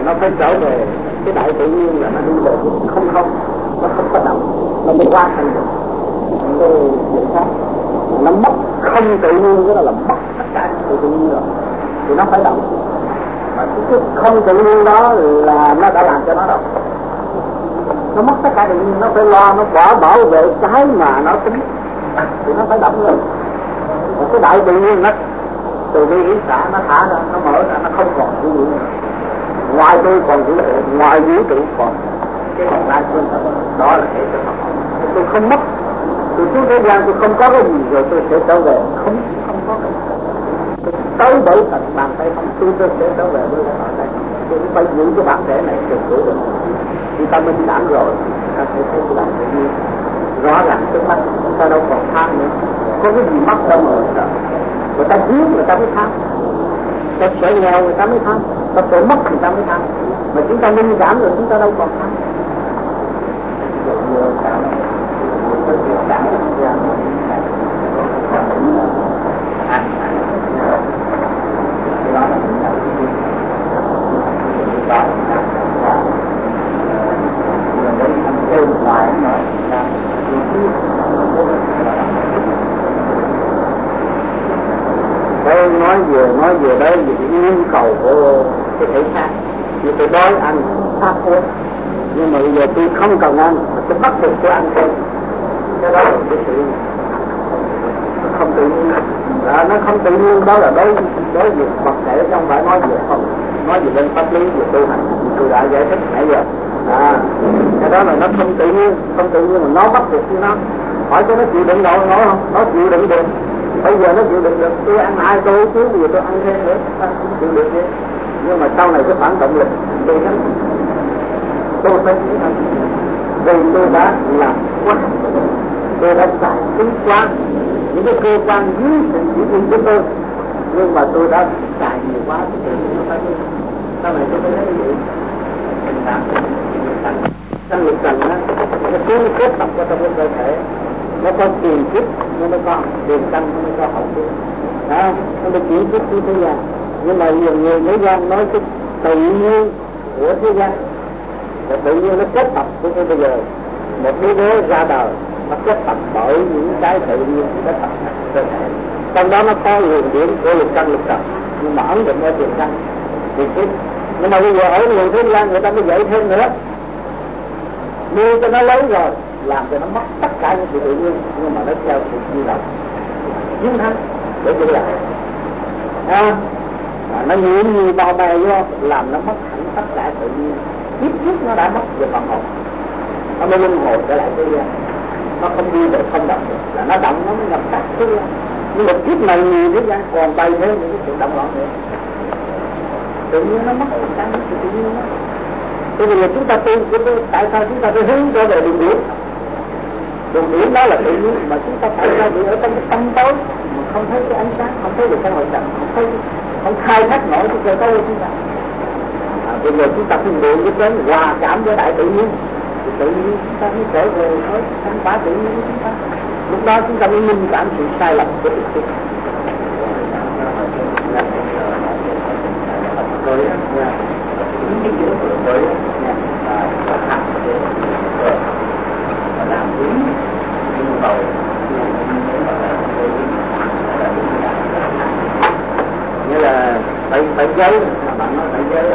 nó phải trở về cái đại tự nhiên, là nó đi về không không, nó không có động, nó mới qua thành được cái chuyện khác. Nó mất không tự nhiên, cái đó là mất tất cả tự nhiên rồi, thì nó phải động. Mà cái không tự nhiên đó là nó đã làm cho nó động. Nó mất tất cả tự nhiên, nó phải lo, nó bảo vệ cái mà nó tính, thì nó phải động rồi. Một cái đại tự nhiên nó từ bi ý xả, nó thả ra, nó mở ra, nó không còn cái gì nữa. Ngoài tôi còn vũ trụ, ngoài vũ trụ còn cái còn lại tôi đó là thể cho Phật. Tôi không mất, tôi xuống thế gian tôi không có cái gì rồi tôi sẽ trở về, không có cái gì. Tôi tới bởi tận bàn tay không, tôi sẽ trở về với cái bàn tay. Tôi phải giữ cái bản thể này được giữ được. Khi ta minh đẳng rồi, ta sẽ thấy cái bản tự nhiên rõ ràng trước mắt, ta đâu còn tham nữa. Có cái gì mất đâu mà sợ. Người ta thiếu người ta mới tham, ta sợ nghèo người ta mới tham, ta sợ mất người ta mới tham. Mà chúng ta minh cảm rồi chúng ta đâu còn tham. Nói về đấy về cái nhu cầu của cái thể xác, như tôi đói ăn phát uống, nhưng mà bây giờ tôi không cần ăn mà tôi bắt buộc tôi ăn thôi, cái đó là cái sự nó không tự nhiên. Nó không tự nhiên đó là đối với vật thể, không phải nói về không, nói về bên pháp lý về tu hành, tôi đã giải thích nãy giờ. Cái đó là nó không tự nhiên mà nó bắt buộc như nó, hỏi cho nó chịu đựng nổi không? Nó chịu đựng được. Bây giờ nó chịu đựng được, tôi ăn ai tôi chứ bây giờ tôi ăn thêm nữa, không chịu được chứ. Nhưng mà sau này cái phản động lực tôi thấy tôi phải chịu đựng, vì tôi đã làm quá, tôi đã giải tính quá những cái cơ quan dưới sự chỉ huy của tôi, nhưng mà tôi đã giải nhiều quá thì tự nhiên nó phải đi. Sau này tôi mới thấy như vậy. Năng lực trần đó, nó cứ kết tập vào trong cái cơ thể. Nó có tiền kiếp, nó mới có tiền căn, nó mới có hậu kiếp. Nó mới chuyển kiếp của thế gian. Nhưng mà nhiều người thế gian nói cái tự nhiên của thế gian, và tự nhiên nó kết tập của tôi bây giờ. Một đứa bé ra đời, nó kết tập bởi những cái tự nhiên kết tập cơ thể. Trong đó nó có nguồn điểm của lục căn lục trần, nhưng mà ấn định ở tiền căn, tiền kiếp. Nhưng mà bây giờ ở người thế gian người ta mới dạy thêm nữa, nuôi cho nó lấy rồi, làm cho nó mất tất cả những sự tự nhiên, nhưng mà nó theo sự duy động chiến thắng để giữ lại. Nó nhiều bao bè vô làm nó mất hẳn tất cả tự nhiên. Kiếp trước nó đã mất về phần hồn, nó mới luân hồi trở lại thế gian. Nó không đi được, không động được, là nó động nó mới nhập sát thế gian. Nhưng mà kiếp này nhiều thế gian còn bay thế những cái sự động loạn nữa, tự nhiên nó mất tất cả những sự tự nhiên đó. Thế bây giờ chúng ta tu, tại sao chúng ta phải hướng trở về đường điển? Đường điển đó là tự nhiên, mà chúng ta tại sao bị ở trong cái tâm tối mà không thấy cái ánh sáng, không thấy được cái hội trần, không khai thác nổi cái cơ cấu của chúng ta. Bây giờ chúng ta phải luyện cái đến hòa cảm với đại tự nhiên, thì tự nhiên chúng ta mới trở về với khám phá tự nhiên của chúng ta. Lúc đó chúng ta mới minh cảm sự sai lầm của thực tế. Nghĩa là phải giấy, bạn nói phải giấy.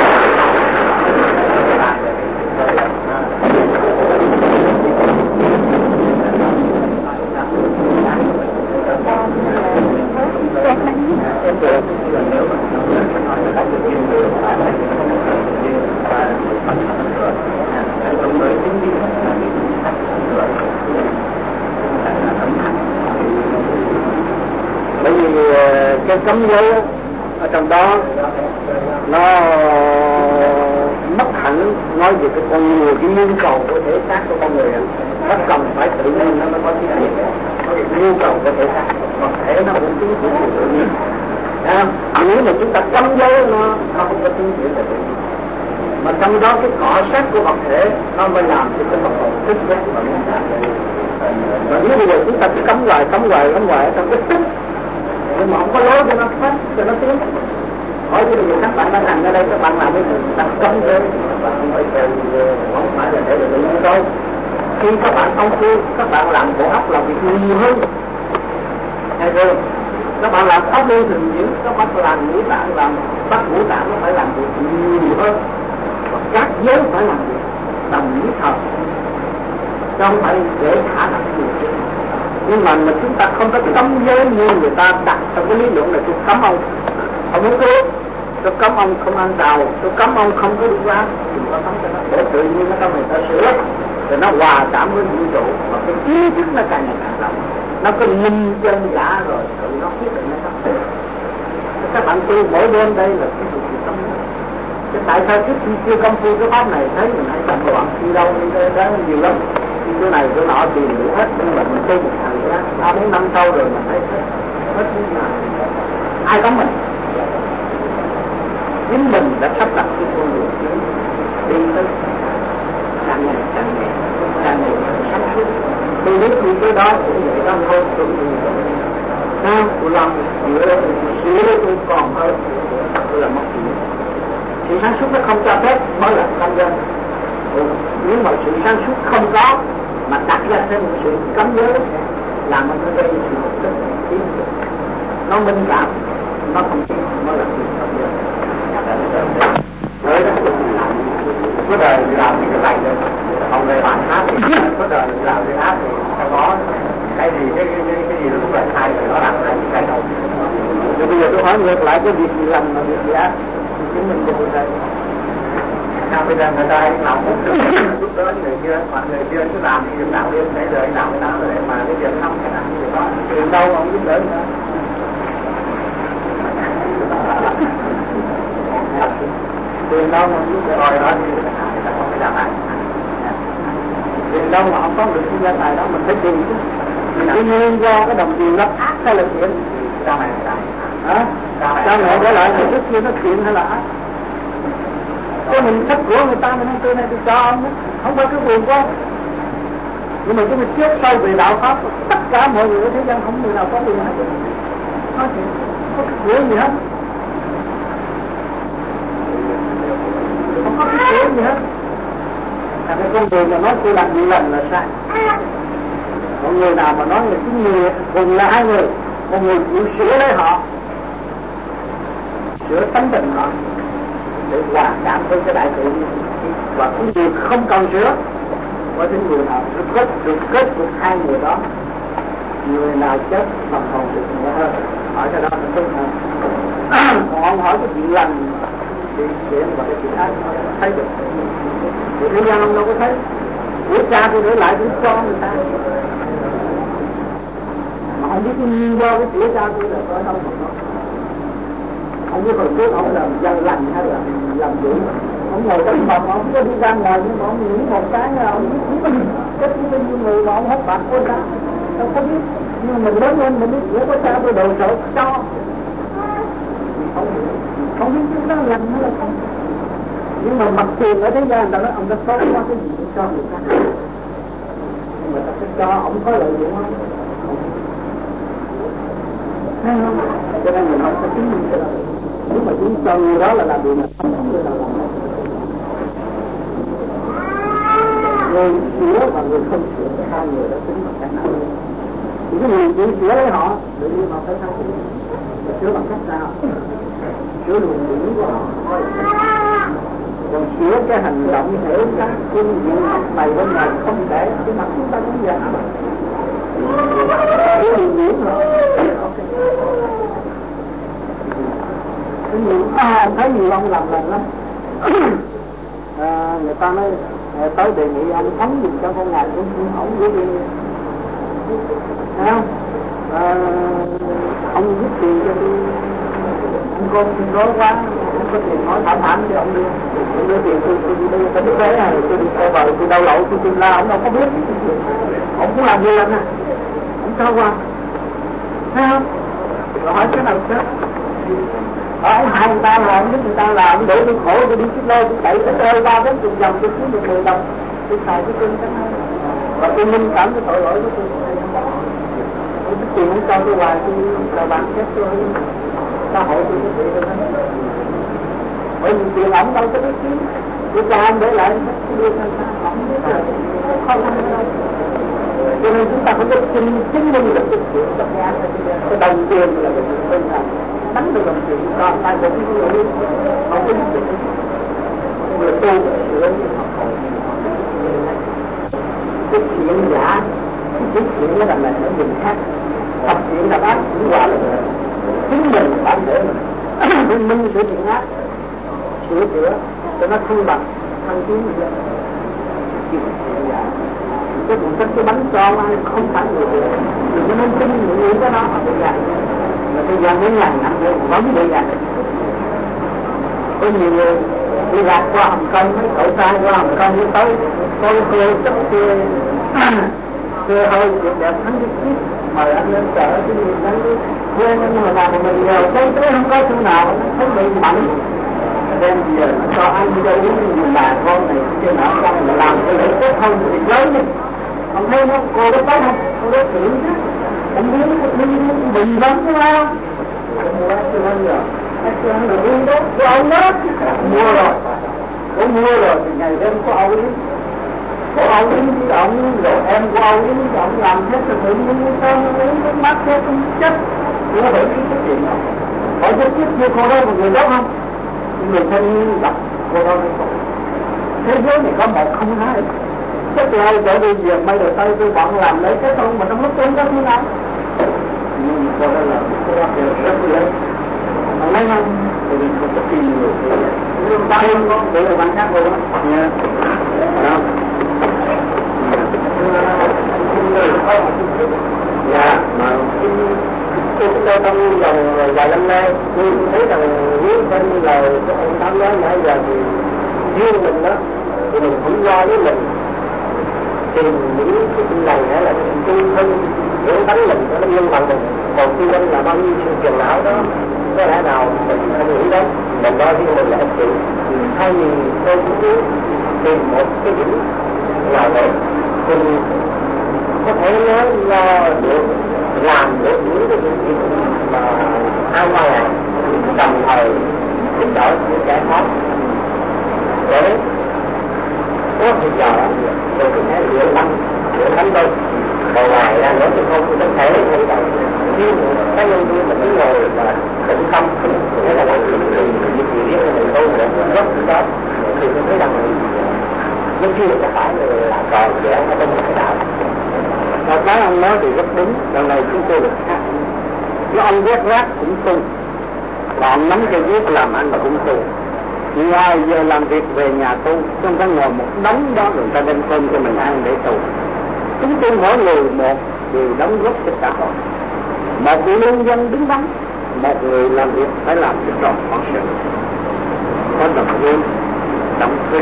Bởi vì cái cấm giới ở trong đó nó mất hẳn, nói về cái con người, cái nhu cầu của thể xác của con người, nó cần phải tự nhiên nó mới có cái gì, nhu cầu của thể xác, còn thể nó cũng tiến triển tự nhiên. Nếu mà chúng ta cấm giới nó không có tiến triển tự nhiên, mà trong đó cái cọ sát của vật thể nó mới làm cho cái vật hồn thức giác và minh cảm. Và nếu bây giờ chúng ta cứ cấm hoài ở trong cái thức, nhưng mà không có lối cho nó phát, cho nó tiến. Hỏi bây giờ các bạn đang hành đó, ở đây các bạn làm cái gì đặt cấm thôi, bạn không phải theo, không phải là để được như đâu. Khi các bạn công phu, các bạn làm bộ óc làm việc nhiều hơn, hay chưa? Các bạn làm óc lưu thường diễn, các bạn làm ngũ tạng, làm bắt ngũ tạng nó phải làm việc nhiều hơn, và các giới phải làm việc tầm lý thật, chứ không phải để khả năng nhiều chuyện. Nhưng mà chúng ta không có cấm giới như người ta đặt trong cái lý luận là tôi cấm ông muốn cứu, tôi cấm ông không ăn đào, tôi cấm ông không có đi qua, đừng có cấm cho nó, để tự nhiên nó trong người ta sửa, rồi nó hòa cảm với vũ trụ, và cái ý thức nó càng ngày càng rộng, nó có linh chân giả rồi, tự nó quyết định nó sắp. Các bạn tu mỗi đêm đây là cái việc cấm. Chứ tại sao trước khi chưa công phu cái pháp này thấy mình hay tầm loạn đi đâu đi đó nhiều lắm, đi chỗ này chỗ nọ tìm đủ hết, nhưng mà mình tu một thời gian 3-4 năm sau rồi mình thấy hết như nào, ai cấm mình? Chính mình đã sắp đặt cái con đường đi tới càng ngày sáng suốt. Tôi biết đi tới đó cũng vậy đó thôi, tôi sao tôi làm sửa tôi còn hơn, tôi là mất chuyện. Sự sáng suốt nó không cho phép mới là công dân. Nếu mà sự sáng suốt không có mà đặt ra thêm một sự cấm giới làm nó gây sự mất nó minh cảm, nó không chịu mới là sự cấm giới. Với đó có đời làm cái này rồi, còn về bản áp thì có đời làm cái áp thì sau đó cái gì nó cũng là sai rồi, nó làm hai cái đầu. Rồi bây giờ tôi hỏi ngược lại, cái việc gì làm mà việc gì ác thì chứng minh cho tôi đây. Sao bây giờ người ta làm một lúc đó người kia, hoặc người kia cứ làm thì đạo liên để rồi đạo cái đó để mà cái việc không cái nào thì đó tiền đâu ông giúp đỡ nữa. Tiền đâu mà giúp đỡ rồi đó thì người ta không phải làm lại. Tiền đâu mà không có được cái gia tài đó mình phải tìm chứ. Tuy nhiên do cái đồng tiền nó ác hay là thiện? Sao mẹ hả? Sao mẹ để lại người trước kia nó thiện hay là ác? Cái mình thất của người ta mình nói tôi này tôi cho ông đó, không phải cái quyền của ông. Nhưng mà chúng mình trước sau về đạo pháp, tất cả mọi người ở thế gian không người nào có quyền hết. Nói chuyện, không có cái gì hết. Không có cái quyền gì hết. Là cái con người mà nói tôi làm nhiều lần là sai. Mọi người nào mà nói là cái người cùng là hai người, một người chịu sửa lấy họ, sửa tánh tình họ để hòa cảm với cái đại tự nhiên, và cái người không cần sửa có những người nào được kết được hai người đó, người nào chết bằng hồn được nhẹ hơn, hỏi cái đó là tốt hơn. Còn ông hỏi cái chuyện lành chuyện và cái chuyện ác thấy được thì thế gian ông đâu có thấy. Của cha tôi để lại cũng cho người ta mà không biết cái nguyên do cái của cha tôi là có đâu mà có. Ông biết hồi trước ông làm dân lành hay là làm dữ, ông ngồi trong phòng ông có đi ra ngoài nhưng mà ông nghĩ một cái ông biết chứng minh cái chứng minh như người mà ông hốt bạc của cha đâu có biết. Nhưng mà mình lớn lên mình biết nghĩa của cha tôi đồ sộ cho không biết chúng nó lành hay là không. Nhưng mà mặt tiền ở thế gian người ta nói ông đã có qua cái gì để cho người ta, nhưng mà ta sẽ cho ông có lợi dụng không? Thấy không? Cho nên mình không có chứng minh cái đó. Nếu mà chúng cho người đó là làm điều này không người nào làm được. Người sửa và người không sửa thì hai người đó tính bằng cách nào? Thì cái người chịu sửa lấy họ tự nhiên họ phải thay đổi. Sửa bằng cách nào? Sửa luồng điển của họ. Còn sửa cái hành động thể các phương diện học bày bên ngoài không để cái mặt chúng ta cũng vậy. Sửa luồng điển họ. Thấy nhiều ông làm lần lắm. Người ta nói tới đề nghị ông thống dùng cho con ngài cũng ổng với gì, thấy không? Ông giúp tiền cho tôi, ông con nói quá, ông có tiền nói thảm cho ông đưa tiền tôi đi đây tới nước thế này, tôi đi coi bờ, tôi đau lậu, tôi la, ông đâu có biết, ông cũng làm nhiều lần à, ông cho qua, thấy không? Rồi hỏi cái nào chứ? Ông hại người ta là ông biết người ta làm để tôi khổ, tôi đi chiếc lô, tôi chạy tới ơi 3-40 vòng, tôi kiếm được 10 đồng, tôi xài cái chân cái này, và tôi minh cảm cái tội lỗi của tôi. Tôi biết tiền không cho tôi hoài, tôi là bạn chết tôi, xã hội tôi bị tôi hết. bởi vì tiền ổng đâu có biết kiếm, cái cha anh để lại đưa sang ổng không ăn đâu. Cho nên chúng ta phải biết chứng minh được cái chuyện cái đồng tiền là cái chuyện bên nào đánh được đồng tiền còn ai cũng không có biết được người tu sửa cái chuyện giả cái chuyện nó là ở vùng khác, thật chuyện là ác cũng qua là chính mình bản thể mình minh sửa chuyện ác sửa chữa cho nó thăng bằng thăng tiến như vậy. Chuyện giả cái cuốn sách cái bánh cho ai không phải người đừng có nên tin những người đó nó bây giờ mà bây giờ mấy ngàn năm rồi vẫn bây giờ có nhiều người đi lạc qua Hồng Kông mấy cậu trai qua Hồng Kông đi tới tôi cười chắc cười hơi chuyện đẹp thắng cái chiếc mời anh lên chợ cái gì đó quên nhưng mà làm mình giờ tới không có chỗ nào thấy bị mạnh đem giờ cho anh đi đâu uống bà con này cái nào không mà làm cái lễ tốt hơn thì lớn đi. Ông thấy nó cô đó tốt không? Cô đó tưởng chứ. Ông biết bình lắm chứ không? Ông mua cái hơn rồi. Cái hơn rồi uống đó của ông đó. Mua rồi. Cô mua rồi thì ngày đêm có ông đi. Có ông đi với ông rồi em của ông đi với ông làm hết rồi tự nhiên cái con uống cái mắt hết không chết. Cô phải biết cái chuyện đó. Hỏi chết chết như cô đó một người đó không? Người thân gặp cô đó không? Thế giới này có một không hai. Chắc là trở đi về mấy đời tay tôi bọn làm lấy cái không mà trong lúc tôi có thế nào nhưng cô đó là cô đó đều rất lớn mà lấy không thì mình không có tiền nhiều nhưng ba em có để là bạn khác cô đó nha đó dạ mà tôi trong vòng vài năm nay tôi thấy rằng nếu bên lời của ông Tám nói nãy giờ thì riêng mình đó thì mình không lo với mình tìm những cái chuyện này hay là tu thân để đánh mình cho nó nhân bằng mình, còn tu thân là bao nhiêu sự phiền não đó có lẽ nào mình không nghĩ đấy mình lo riêng mình là ích kỷ. Thay vì tôi cũng muốn tìm một cái điểm nào đấy mình có thể nói lo được làm được những cái chuyện mà an toàn đồng thời giúp đỡ những kẻ khác để có thì giờ tôi có thể luyện tâm tôi còn ngoài ra nữa thì không có thể thấy rằng riêng cái nhân viên mà cứ ngồi là tĩnh tâm hay là làm chuyện gì riêng là mình tu để rất đó thì tôi thấy rằng nhân viên có phải là còn dễ ở trong cái đạo. Và cái ông nói thì rất đúng, lần này chúng tôi được khác. Nếu ông quét rác cũng tu, còn nắm cây viết làm ăn là cũng tu. Ngoài giờ làm việc về nhà tu, không có ngồi một đống đó người ta đem cơm cho mình ăn để tu. Chúng tôi mỗi người một đều đóng góp cho xã hội. Một người lương dân đứng đắn, một người làm việc phải làm cho tròn phận sự. Có đồng lương, đồng thuê,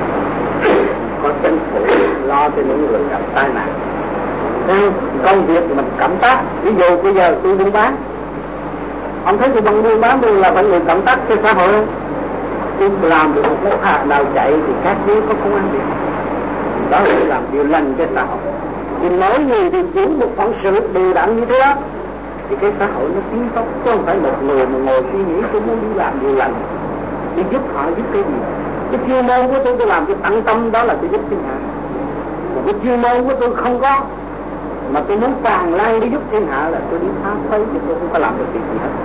có chính phủ lo cho những người gặp tai nạn. Công việc mình cảm tác, ví dụ bây giờ tôi buôn bán, ông thấy tôi bằng buôn bán tôi là phải người cảm tác cho xã hội không? Tôi làm được một cái hạt nào chạy thì các dưới có công an việc. Đó là làm điều lành cho xã hội. Thì mỗi người thì chuyển một phận sự đều đặn như thế đó thì cái xã hội nó tiến tốt, chứ không phải một người mà ngồi suy nghĩ tôi muốn đi làm điều lành đi giúp họ giúp cái gì. Cái chuyên môn của tôi làm cho tận tâm đó là tôi giúp thiên hạ. Mà cái chuyên môn của tôi không có mà tôi muốn tràn lan đi giúp thiên hạ là tôi đi phá phái chứ tôi không có làm được cái gì hết.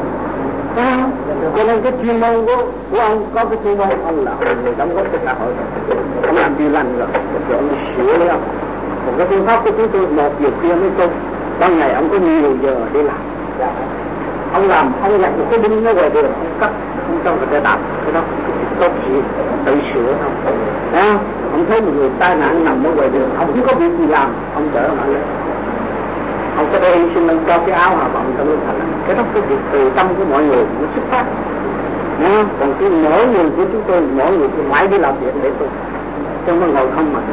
Cho nên cái chuyên môn của ông có cái chuyên môn ông là người đóng góp cho xã hội, ông làm điều lành rồi thì ông sửa đấy không. Còn cái phương pháp của chúng tôi một giờ khuya mới tu, ban ngày ông có nhiều giờ đi làm. Ông làm ông nhặt một cái đinh nó ngoài đường ông cắt không cho người ta đạp cái đó tốt gì tự sửa không. Ông thấy một người tai nạn nằm ở ngoài đường ông không có việc gì làm ông đỡ mà lên. Ông có thể hy sinh lên cho cái áo hòa bọng trong lưng thành. Cái đó cái việc từ tâm của mọi người nó xuất phát. Còn cái mỗi người của chúng tôi mỗi người thì phải đi làm việc để tu, chứ không ngồi không mà.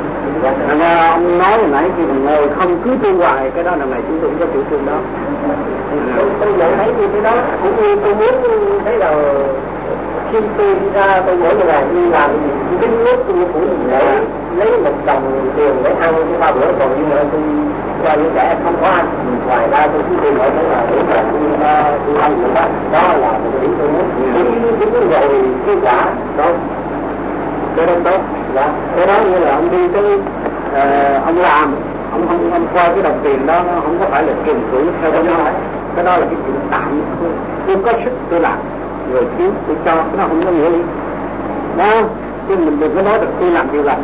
Ông nói hồi nãy khi mà ngồi không cứ tu hoài cái đó là ngày chúng tôi cũng có chủ trương đó. Tôi nhận thấy như thế đó cũng như tôi muốn thấy là khi tôi đi ra tôi mỗi ngày đi làm thì cái nước tôi cũng để lấy 1 đồng tiền để ăn cái 3 bữa, còn như mà tôi cho những kẻ không có ăn ngoài ra tôi cứ đi mỗi ngày là để mà tôi tu hành nữa đó là một cái tôi đúng rồi cái cả đó cái đó tốt là cái đó như là ông đi tới ông làm ông qua cái đồng tiền đó nó không có phải là kiềm cưỡng theo cái đó là cái chuyện tạm không có sức tôi làm người thiếu tôi cho nó không có nghĩa lý đó chứ mình đừng có nói được tôi làm điều lành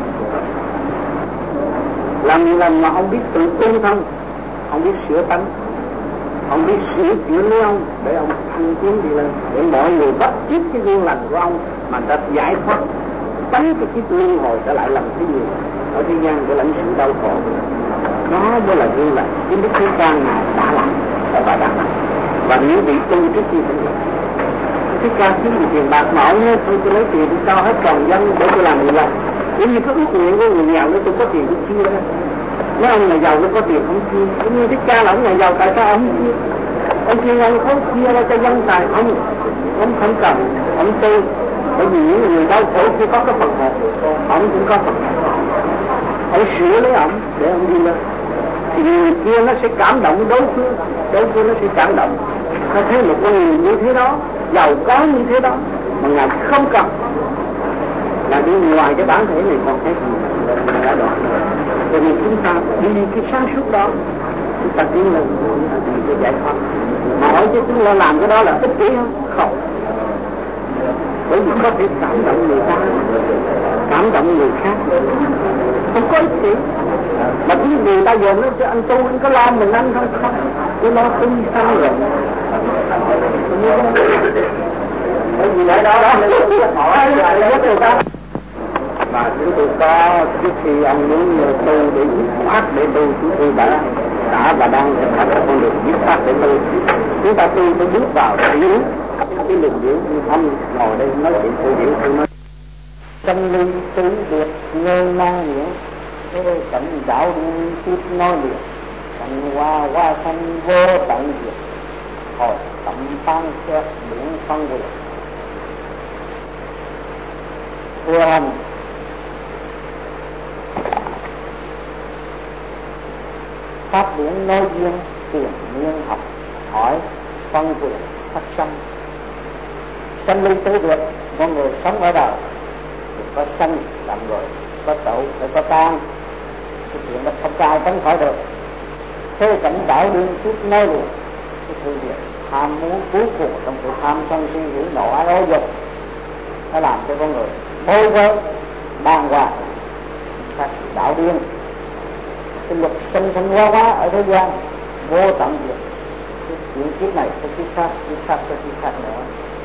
mà ông biết tự tu thân ông biết sửa tánh ông biết sửa chữa lấy ông để ông thăng tiến đi lên để mọi người bắt chước cái duyên lành của ông mà ta giải thoát tránh cái kiếp luân hồi trở lại làm cái gì ở thế gian để lãnh sự đau khổ đó mới là duyên lành chính đức Thế Ca ngài đã làm và đã làm và nếu bị tu trước khi cũng vậy Thế Ca kiếm gì tiền bạc mà ông nói thôi tôi lấy tiền tôi cho hết toàn dân để tôi làm gì làm nếu như cái ước nguyện của người nghèo nếu tôi có tiền tôi chia đó nếu ông nhà giàu nó có tiền không chia cũng như Thích Ca là ông nhà giàu tại sao ông chia ông chia ông không chia ra cho dân tài ông không cần ông tu bởi vì những người đau khổ khi có cái phần hồn ông cũng có phần hồn ông sửa lấy ông để ông đi lên thì người kia nó sẽ cảm động đối phương nó sẽ cảm động nó thấy một con người như thế đó giàu có như thế đó mà ngài không cần là đi ngoài cái bản thể này còn cái gì đã đoạn rồi vì chúng ta đi cái sáng suốt đó chúng ta tiến lên thì cái giải thoát mà hỏi chứ chúng ta làm cái đó là ích kỷ không bởi vì có thể cảm động người ta cảm động người khác không có ích kỷ mà cái người ta dồn nó cho anh tu anh có lo mình ăn không tôi lo tu sao rồi bởi vì lẽ đó hỏi lại là người ta mà chúng tôi có trước khi ông muốn tu để phát để tu chúng tôi đã và đang thực hành con đường viết phát để tu chúng ta tu phải bước vào hiểu cái luận điệu như ông ngồi đây nói chuyện tôi hiểu tôi nói tâm linh tứ biệt ngơ mang nhiễu thế cảnh đạo tiếp nói liệt cảnh hoa thanh vô tận diệt hồi tận tan xét biển phân quyền thưa hành pháp điển nói duyên tiền nhiên học hỏi phân quyền phát sanh sanh ly tứ biệt con người sống ở đời thì có sanh làm rồi có tụ phải có tan cái chuyện đó không ai tránh khỏi được thế cảnh đạo điên tiếp nói luôn cái sự việc tham muốn cuối cùng trong sự tham sân si hỉ nộ ái ố dục nó làm cho con người bối rối bàng hoàng các đạo điên cái luật sinh sinh hóa ở thế gian vô tận diệt cái chuyện kiếp này cái kiếp khác cái kiếp khác nữa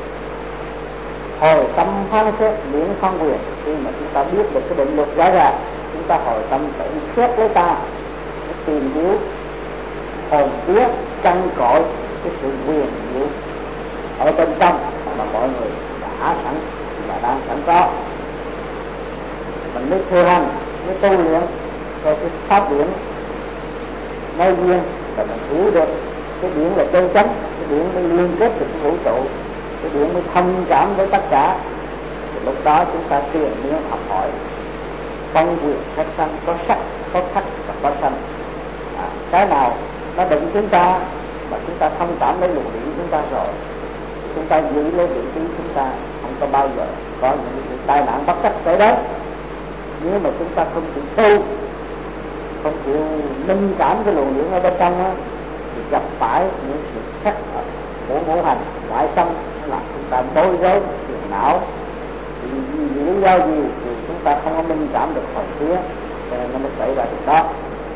hồi tâm phán xét miễn phân quyền khi mà chúng ta biết được cái định luật rõ ràng chúng ta hồi tâm tự xét lấy ta để tìm hiểu hồn vía chân cội cái sự quyền diệu ở bên trong mà mọi người đã sẵn và đang sẵn có mình mới thừa hành mới tu luyện rồi cái pháp điển nói duyên và mình hiểu được cái điển là chân chánh cái điển mới liên kết được cái vũ trụ cái điển mới thông cảm với tất cả thì lúc đó chúng ta truyền miệng học hỏi phân quyền phát sanh có sắc có thắc và có sanh cái nào nó định chúng ta mà chúng ta thông cảm lấy luồng điển chúng ta rồi chúng ta giữ lấy vị trí chúng ta không có bao giờ có những sự tai nạn bất trắc xảy đến nếu mà chúng ta không chịu tu không chịu minh cảm cái luồng điển ở bên trong á thì gặp phải những sự khác của ngũ hành ngoại tâm làm chúng ta bối rối phiền não vì lý do gì thì chúng ta không có minh cảm được phần phía cho nên nó mới xảy ra được đó.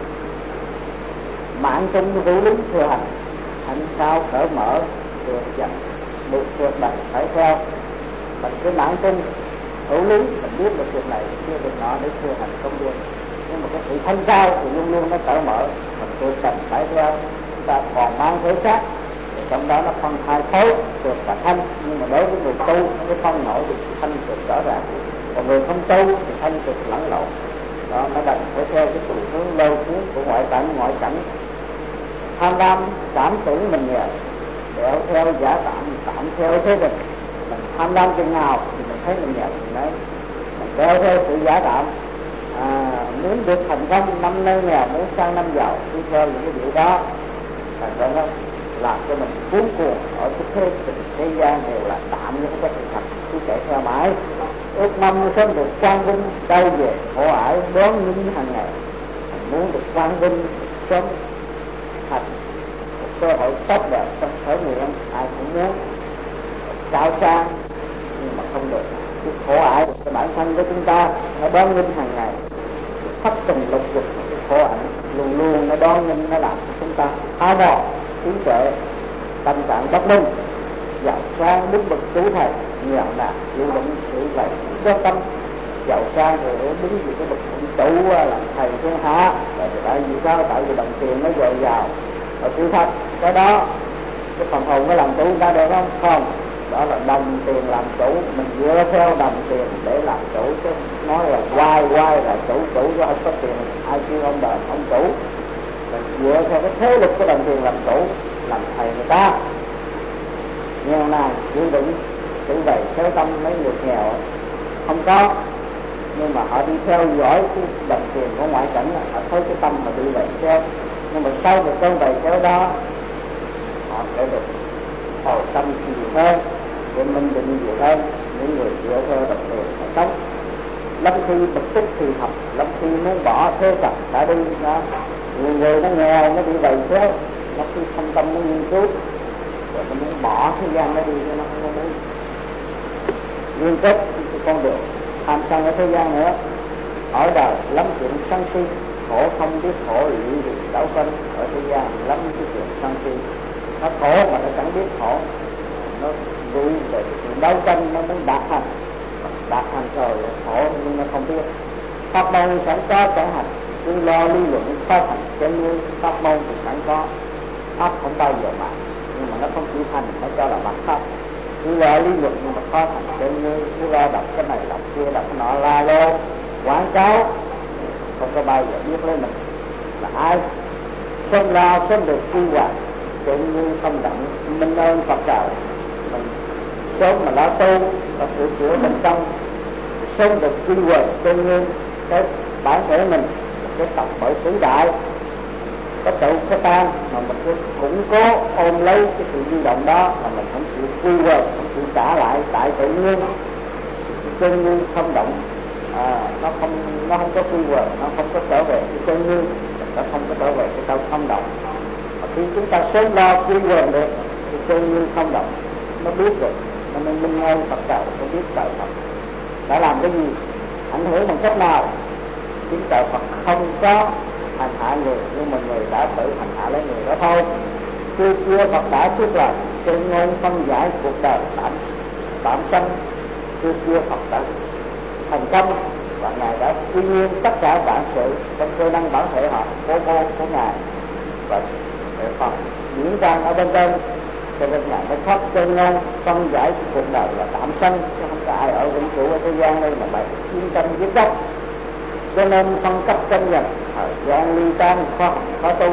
Mạng trung hữu lý thừa hành hạnh sao cởi mở được dần được được bằng phải theo bằng cái mạng trung hữu lý mình biết được việc này chưa được nọ để thừa hành không được nhưng mà cái sự thanh cao thì luôn luôn nó cởi mở mình tôi cần phải theo chúng ta còn mang thế xác trong đó nó phân hai khối được và thanh nhưng mà đối với người tu cái phân nổi thì thanh cực rõ ràng còn người không tu thì thanh cực lẫn lộn đó nó đành phải theo cái xu hướng lâu cuốn của ngoại cảnh tham lam cảm tưởng mình nghèo đeo theo giả tạm theo thế mình tham lam chừng nào thì mình thấy mình nghèo đấy mình đeo theo sự giả tạm muốn được thành công năm nay nghèo muốn sang năm giàu đi theo những cái điều đó thành ra nó làm cho mình cuốn cuồng ở cái thế gian đều là tạm như cái sự thật, cứ chạy theo mãi. Ước mong sớm được quang vinh đâu về khổ ải đón những hàng ngày, muốn được quang vinh sớm thành một cơ hội tốt đẹp trong khởi nguyện, ai cũng muốn cao sang nhưng mà không được. Cái khổ ải của bản thân của chúng ta nó đón nghinh hàng ngày, thất tình lục dục, cái khổ ảnh luôn luôn nó đón nghinh, nó làm cho chúng ta hao mòn trí tuệ, tâm trạng bất minh, giàu sang đứng bậc tú thầy, nghèo nàn chịu đựng sự vậy có tâm. Giàu sang thì đứng vì cái bậc trụ làm thầy thiên hạ, tại vì sao? Tại vì đồng tiền nó dồi dào. Và sự thật cái đó, cái phần hồn nó làm chủ ta được không? Không, đó là đồng tiền làm chủ, mình dựa theo đồng tiền để làm chủ, chứ nói là quay là chủ cho không có tiền ai kêu ông đền ông chủ. Mình dựa theo cái thế lực của đồng tiền làm chủ, làm thầy người ta. Nghèo nàn chịu đựng tự vậy, theo tâm mấy người nghèo không có, nhưng mà họ đi theo dõi cái đồng tiền của ngoại cảnh, họ thấy cái tâm mà đi vậy theo, nhưng mà sau một cơn vậy theo đó họ sẽ được hồi tâm nhiều hơn, để minh định nhiều hơn. Những người dựa theo đồng tiền họ sống, lắm khi bực tức thì học, lắm khi muốn bỏ thế tập đã đi đó. Nhiều người nó nghèo, nó bị bày xéo, nó khi không tâm muốn nghiên cứu, rồi nó muốn bỏ thế gian nó đi, nó không muốn liên kết cái con đường tham sân ở thế gian nữa. Ở đời lắm chuyện sân si, khổ không biết khổ, lụy gì đảo quanh ở thế gian lắm cái chuyện sân si. Nó khổ mà nó chẳng biết khổ, nó vui về cái chuyện đấu tranh, nó muốn đạt thành rồi khổ nhưng nó không biết. Pháp môn sẵn có chẳng hành, cứ lo lý luận khó thành chân như. Pháp môn thì sẵn có, pháp không bao giờ mà, nhưng mà nó không chịu thành, nó cho là mặt pháp. Cứ lo lý luận nhưng mà khó thành chân như, cứ lo đọc cái này đọc kia đọc cái nọ, la lô quảng cáo, không có bao giờ biết lấy mình là ai. Sớm lao sớm được quy hoạch, chân như không động minh ơn Phật trời. Mình sớm mà lo tu và sửa chữa bên trong, sớm được quy hoạch chân như cái bản thể mình, cái tập bởi tứ đại có tụ có tan, mà mình cứ củng cố ôm lấy cái sự di động đó, mà mình không chịu quy hoạch, không chịu trả lại tại tự nhiên. Chân như không động, nó không có quy hoạch, nó không có trở về cái chân như, nó không có trở về cái không động. Mà khi chúng ta sớm lo quy hoạch được thì chân như không động, nó biết được, nó nên minh ngôn Phật trời, không biết trời Phật đã làm cái gì, ảnh hưởng bằng cách nào. Chính trời Phật không có hành hạ người, nhưng mà người đã tự hành hạ lấy người đó thôi. Chưa Phật đã thuyết là chân ngôn phân giải cuộc đời tạm sanh, chưa Phật đã thành công, và ngài đã tuy nhiên tất cả bản sự trong cơ năng bản thể họ vô của ngài, và Phật diễn ra ở bên trên, cho nên ngài mới thoát chân ngôn phân giải cuộc đời là tạm sanh, chứ không có ai ở vĩnh cửu ở thế gian đây mà phải chiến tranh giết chóc. Cho nên phân cấp tranh giành, thời gian ly tan khó tu,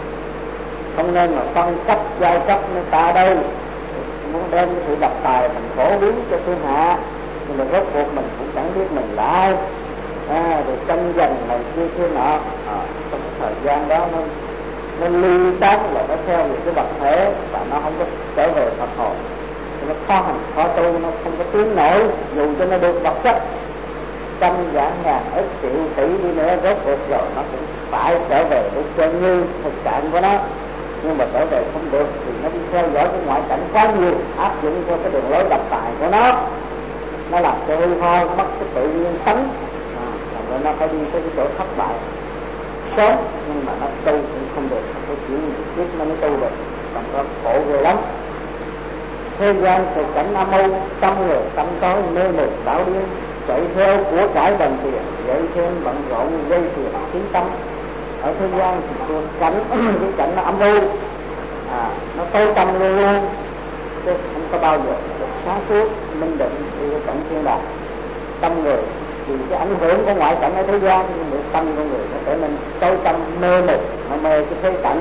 không nên mà phân cấp giai cấp như ta đây muốn đem sự độc tài mình khổ biến cho thiên hạ, nhưng mà rốt cuộc mình cũng chẳng biết mình là ai, rồi tranh giành này kia nọ. Trong thời gian đó nó ly tán là nó theo những cái vật thể và nó không có trở về Phật hồn, nó khó hành khó tu, nó không có tiến nổi, dù cho nó được vật chất trăm vạn ngàn ức triệu tỷ đi nữa, rốt cuộc rồi nó cũng phải trở về với chân như thực trạng của nó. Nhưng mà trở về không được thì nó đi theo dõi cái ngoại cảnh quá nhiều, áp dụng theo cái đường lối độc tài của nó làm cho hư hoại, mất cái tự nhiên sống, rồi nó phải đi tới cái chỗ thất bại sớm, nhưng mà nó tu cũng không được, cái chuyện biết nó mới tu được, còn có khổ ghê lắm. Thế gian thực cảnh âm mưu, tâm người tâm tối mê mệt đảo điên, chạy theo của cải đồng tiền, dậy thêm bận rộn gây phiền khiến tâm. Ở thế gian thì cảnh cái cảnh nó âm mưu, nó tối tâm luôn luôn, chứ không có bao giờ được sáng suốt minh định đi cái cảnh thiên đàng. Tâm người vì cái ảnh hưởng của ngoại cảnh ở thế gian, nhưng mà tâm của người nó trở nên tối tâm mê mệt, nó mê cái thế cảnh,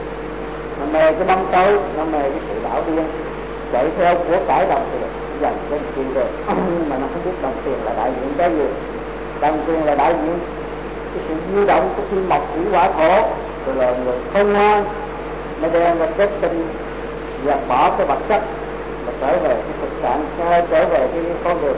nó mê cái bóng tối, nó mê cái sự đảo điên, chạy theo của cải đồng tiền dành trên tiền được. Nhưng mà nó không biết đồng tiền là đại diện cái gì. Đồng tiền là đại diện cái sự di động của thiên mộc thủy hỏa thổ, rồi là người không ngoan, nó đem ra kết tinh dẹp bỏ cái vật chất và trở về cái thực trạng, trở về cái con đường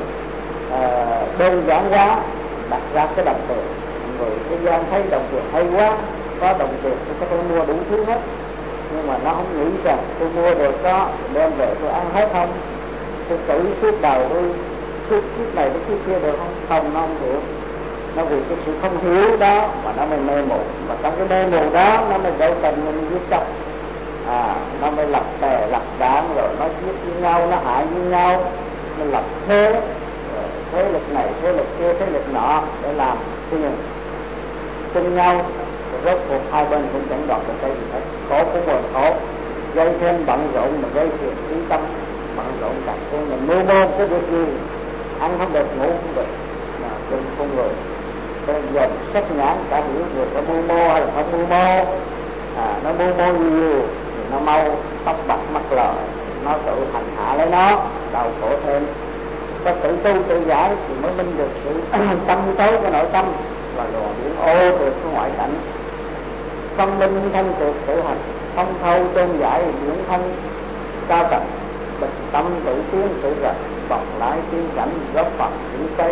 đơn giản hóa, đặt ra cái đồng tiền. Người thế gian thấy đồng tiền hay quá, có đồng tiền tôi có thể mua đủ thứ hết, nhưng mà nó không nghĩ rằng tôi mua được đó đem về tôi ăn hết không, tôi tự suốt đầu tôi suốt kiếp này tới kiếp kia được không? Không, nó không hiểu. Nó vì cái sự không hiểu đó mà nó mới mê mù, mà trong cái mê mù đó nó mới gây tình mình giết chóc, nó mới lập bè lập đảng, rồi nó giết với nhau, nó hại với nhau, nó lập thế, thế lực này, thế lực kia, thế lực nọ để làm tiền chung nhau, rồi rốt cuộc hai bên cũng chẳng đoạt được cái gì hết. Khổ cũng buồn khổ, gây thêm bận rộn mà gây phiền trí tâm, bận rộn cả con mình mưu mô cái việc gì, ăn không được, ngủ không được, mà đừng con người bây giờ sắc nhãn cả hiểu được có mưu mô hay là không mưu mô. Nó mưu mô nhiều thì nó mau tóc bạc mắc lờ, nó tự hành hạ lấy nó, đau khổ thêm. Có tự tu tự giải thì mới minh được sự tâm tối của nội tâm và luồng điển ô được cái ngoại cảnh. Phân minh thanh trực tự hành, không thâu đơn giải điển thanh cao tầng, bình tâm tự tiến tự rạch, vòng lại tiến cảnh góp phần chuyển cây.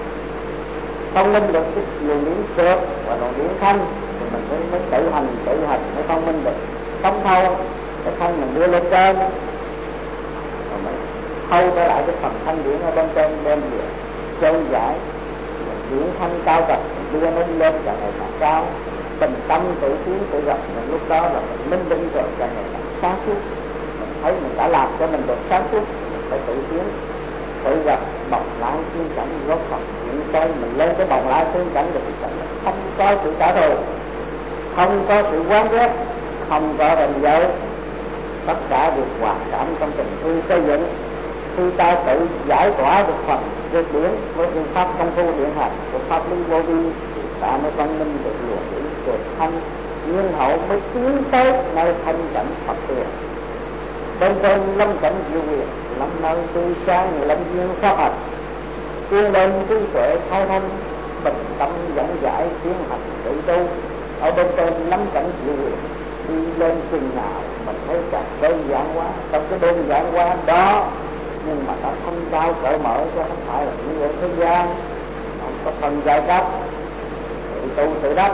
Thông minh được cái luồng điển trượt và luồng điển thanh thì mình mới tự hành mới thông minh được. Không thâu cái thân mình đưa lên trên, rồi mới thâu trở lại cái phần thanh điển ở bên trên đem về trơn giải, điển thanh cao tầng đưa nó lên càng ngày càng cao. Bình tâm tự tiến tự gặp, mình lúc đó là mình minh định rồi càng ngày càng sáng suốt. Mình thấy mình đã làm cho mình được sáng suốt, mình phải tự tiến tự gặp, bồng lại tiến cảnh góp phần những cái mình lên cái bồng lại tiến cảnh được không có sự trả thù, không có sự quán ghét, không có rành giới, tất cả được hòa cảm trong tình thương xây dựng. Khi ta tự giải tỏa được phần dược điển với phương pháp công phu điện hành của pháp lý vô vi, ta mới văn minh được luồng điển được thanh nhiên hậu, mới tiến tới nơi thanh cảnh Phật tiền. Bên trên lâm cảnh diệu quyền, lâm nơi tươi sáng lâm duyên pháp hành, tiến lên trí tuệ khai thông, bình tâm dẫn giải tiến hành tự tu. Ở bên trên lâm cảnh diệu quyền đi lên chừng nào mình thấy càng đơn giản quá, trong cái đơn giản quá đó nhưng mà nó không cao cởi mở, chứ không phải là những người thế gian không có phần giai cấp tự tu tự đắc.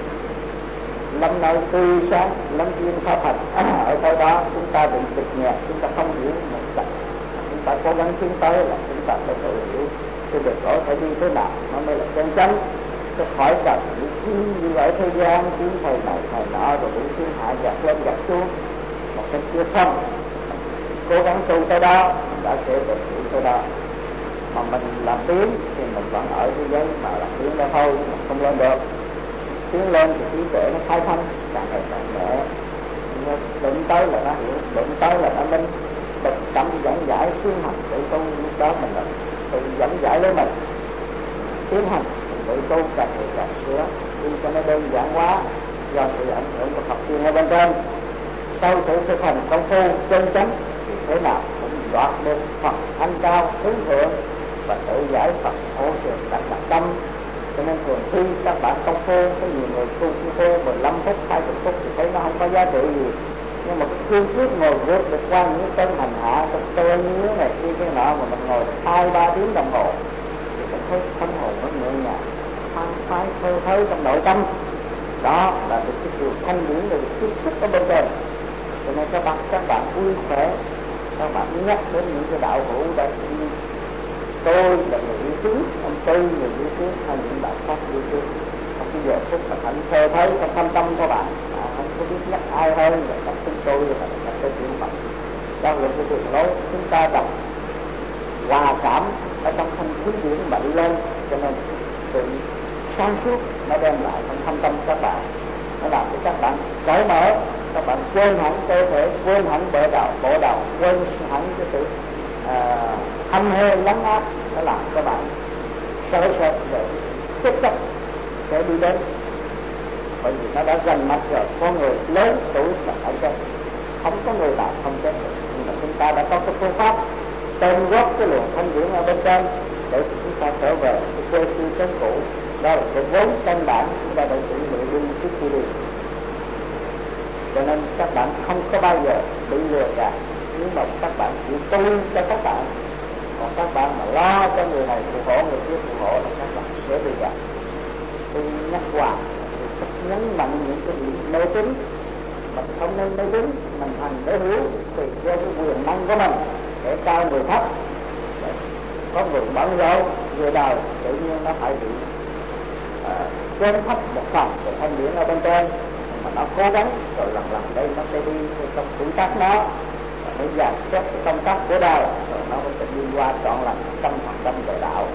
Lâm nơi tươi sáng lâm duyên pháp hành, ở nơi đó chúng ta bị tịch nhạt, chúng ta không hiểu một cách, chúng ta cố gắng tiến tới là chúng ta phải tự hiểu cái việc đó phải đi thế nào nó mới là chân chánh. Cái khỏi cần như vậy thế gian tiếng thầy này thầy nọ rồi cũng thiên hạ gạt lên gạt xuống một cách chưa không. Cố gắng tu tới đó đã sẽ được hiểu tới đó. Mà mình làm tiếng thì mình vẫn ở thế giới mà làm tiếng đó thôi, mình không lên được. Tiến lên thì trí tuệ nó khai thông càng ngày càng nhẹ, đụng tới là nó hiểu, đụng tới là nó minh. Bình tâm dẫn giải tiến hành tự tu, lúc đó mình là tự dẫn giải lấy mình tiến hành tự tu càng ngày càng sửa đi cho nó đơn giản hóa do sự ảnh hưởng của Phật tiên ở bên trên. Sau sự thực hành công phu chân chánh thì thế nào cũng đoạt được Phật thanh cao hướng thượng và tự giải Phật hỗ trợ đặt tâm. Cho nên thường khi các bạn công phu, có nhiều người tu 15 phút, 20 phút thì thấy nó không có giá trị gì. Nhưng mà cái cương quyết ngồi rước được qua những cơn hành hạ, cái tơ nhớ này kia cái nọ mà mình ngồi 2-3 tiếng đồng hồ thì mình thấy tâm hồn nó nhẹ nhàng, khoan khoái thơ thới trong nội tâm. Đó là được cái sự thanh điển, được tiếp xúc ở bên trên. Cho nên các bạn vui khỏe, các bạn nhắc đến những cái đạo hữu đã tôi là người đi trước, ông Tư người đi trước, hay những bạn khác đi trước. Không bây giờ phút là hạnh thơ thấy trong thâm tâm của bạn, không có biết nhắc ai hơn là các chúng tôi là các cái chuyện Phật. Đó là cái đường lối chúng ta đọc hòa cảm ở trong thanh khí điển mà đi lên, cho nên sự sáng suốt nó đem lại trong thâm tâm các bạn, nó làm cho các bạn cởi mở, các bạn quên hẳn cơ thể, quên hẳn bộ đầu, quên hẳn cái sự hâm hê lắng áp, nó làm các bạn sở sệt để tiếp tục để đi đến. Bởi vì nó đã gần mặt rồi, con người lớn tuổi là phải chết, không có người nào không chết được. Nhưng mà chúng ta đã có cái phương pháp tên góp cái luồng thanh điển ở bên trên để chúng ta trở về cái quê cư chốn cũ. Đó là cái vốn căn bản chúng ta đã chuẩn bị đi trước khi đi. Cho nên các bạn không có bao giờ bị lừa gạt nếu mà các bạn chịu tu cho các bạn. Còn các bạn mà lo cho người này phù hộ, người kia phù hộ là các bạn sẽ bị gạt. Tôi nhắc hoài, tôi nhấn mạnh những cái điểm mê tín. Mình không nên mê tín, mình hành để hiểu tùy theo cái quyền năng của mình, để cao người thấp. Có người bận rộn người đời tự nhiên nó phải bị trên thấp một phần rồi thanh điển ở bên trên, mà nó cố gắng rồi lần đây nó sẽ đi trong tuổi tác nó, nó dàn xếp cái công tác của đời rồi nó sẽ đi qua trọn lành 100% về đạo.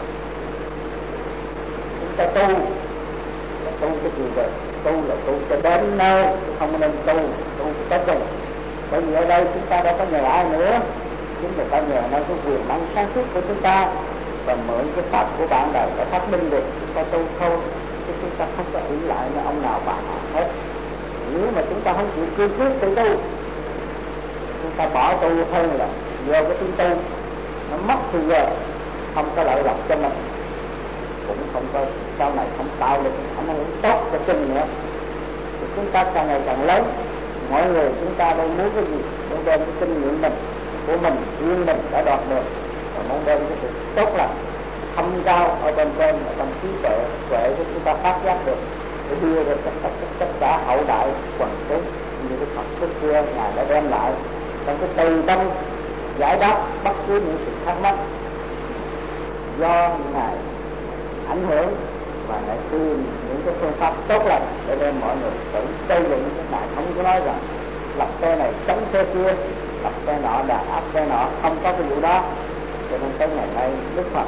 Chúng ta tu là tu cái gì vậy? Tu là tu cho đến nơi, không nên tu cái gì. Bởi vì ở đây chúng ta đâu có nhờ ai nữa, chúng ta nhờ nơi cái quyền năng sáng suốt của chúng ta và mượn cái pháp của bạn đời để phát minh được chúng ta tu thôi, chứ chúng ta không có ỷ lại với ông nào bạn nào hết. Nếu mà chúng ta không chịu kiên quyết tự tu, chúng ta bỏ tu hơn là vô cái tiếng tu nó mất thì giờ không có lợi lộc cho mình, cũng không có sau này không tạo được ảnh hưởng tốt cho chân nữa. Thì chúng ta càng ngày càng lớn, mọi người chúng ta đâu muốn cái gì, muốn đem cái kinh nghiệm mình của mình riêng mình đã đoạt được, và muốn đem cái sự tốt lành thâm cao ở bên trên ở trong trí tuệ của chúng ta phát giác được để đưa ra tất cả hậu đại quần chúng như cái Phật trước kia ngài đã đem lại trong cái từ tâm giải đáp bất cứ những sự thắc mắc do ngài ảnh hưởng, và lại tìm những cái phương pháp tốt lành để đem mọi người tự xây dựng. Cái ngài không có nói rằng lập xe này chống xe kia, lập xe nọ đàn áp xe nọ, không có cái vụ đó. Cho nên tới ngày nay Đức Phật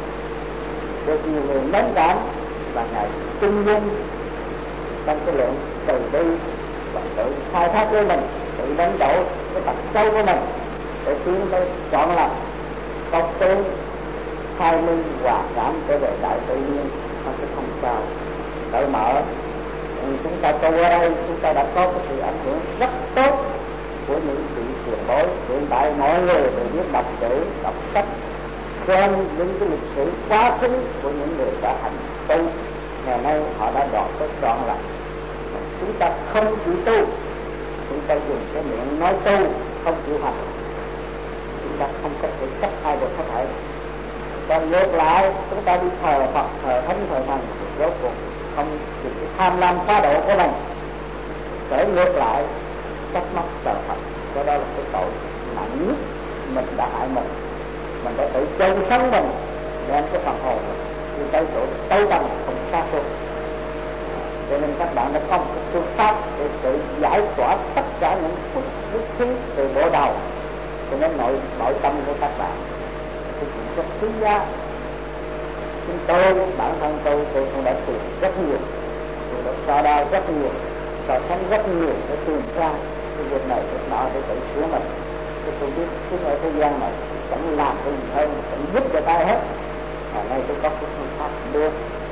được nhiều người mến cảm và ngài kinh dung trong cái lượng từ bi và tự khai thác với mình, tự đánh đổ cái tật sâu của mình để tiến tới chọn lành công tướng khai minh hòa cảm trở về đại tự nhiên. Không sao cởi mở. Chúng ta tu ở đây chúng ta đã có cái sự ảnh hưởng rất tốt của những vị tiền bối. Hiện tại mọi người đều biết đọc chữ đọc sách, xem những cái lịch sử quá khứ của những người đã hành tu, ngày nay họ đã đọt tới trọn lành. Chúng ta không chịu tu, chúng ta dùng cái miệng nói tu, không chịu hành, chúng ta không có thể trách ai được hết thảy. Còn ngược lại chúng ta đi thờ Phật, thờ Thánh, thờ Thần, rốt cuộc không chịu cái tham lam quá độ của mình, để ngược lại trách móc trời Phật. Cái đó là cái tội nặng nhất mình đã hại mình đã tự chân sống mình, đem cái phần hồn đi tới chỗ tối tăm không xa xôi. Cho nên các bạn đã có một cái phương pháp để tự giải tỏa tất cả những phức khí từ bộ đầu cho đến nội tâm của các bạn. Cái chuyện rất quý giá. Chúng tôi, bản thân tôi cũng đã tìm rất nhiều, tôi đã so đo rất nhiều, so sánh rất nhiều để tìm ra cái việc này, việc nọ để tự sửa mình. Tôi biết chúng ở thế gian này chẳng làm cái gì hơn, chẳng giúp cho ta hết. Nay tôi có cái phương pháp đưa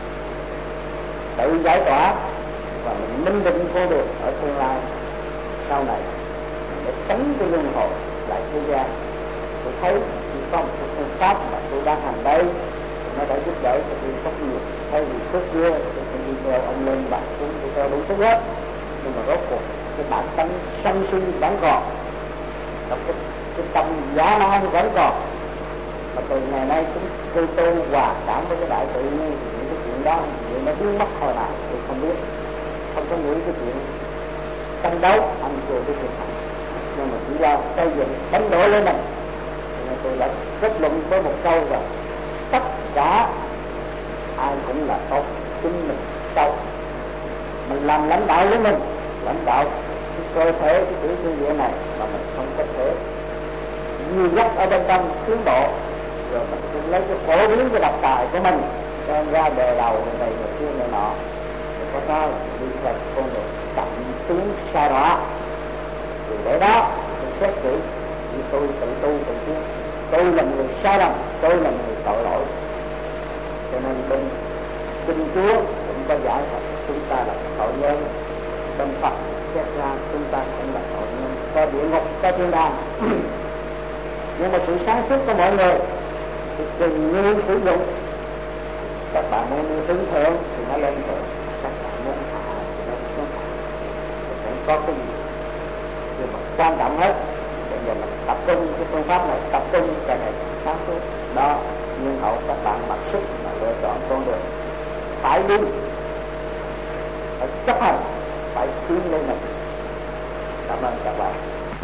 tự giải tỏa và mình minh định vô được ở tương lai sau này để tránh cái luân hồi lại thế gian. Tôi thấy chỉ có một cái phương pháp mà tôi đang hành đây nó đã giúp đỡ cho tôi rất nhiều. Thay vì trước kia tôi phải đi theo ông lên bạn xuống tôi theo đúng thứ hết, nhưng mà rốt cuộc cái bản tánh sân si vẫn còn, trong cái tâm giá man vẫn còn. Mà từ ngày nay chúng tôi hòa cảm với cái đại tự nhiên, những cái chuyện đó thì nó biến mất hồi nào tôi không biết, không có nghĩ cái chuyện tranh đấu anh chùa cái chuyện này, nhưng mà chỉ là xây dựng đánh đổ lên mình. Nên tôi đã kết luận với một câu rằng tất cả ai cũng là tốt, chính mình tốt. Mình làm lãnh đạo với mình, lãnh đạo cái cơ thể cái tiểu thiên địa này mà mình không có thể duy dắt ở bên trong tiến bộ, rồi mình cũng lấy cái phổ biến cái độc tài của mình đem ra đề đầu này người kia này nọ, rồi có đó đi theo con đường chậm tiến xa đó. Thì để đó tôi xét xử vì tôi tự tu tự tiến, tôi là người sai lầm, tôi là người tội lỗi. Cho nên bên kinh Chúa cũng có giải thật chúng ta là tội nhân, bên Phật xét ra chúng ta cũng là tội nhân, có địa ngục, có thiên đàng. Nhưng mà sự sáng suốt của mọi người thì từng nhiên sử dụng. Các bạn muốn đi hướng thượng thì nó lên thượng, các bạn muốn hạ thì nó xuống hạ. Thì cũng có cái gì nhưng mà quan trọng hết bây giờ là tập trung cái phương pháp này, tập trung cái này sáng suốt đó. Nhưng hậu các bạn mặc sức mà lựa chọn con đường phải đi, phải chấp hành, phải tiến lên mình. Cảm ơn các bạn.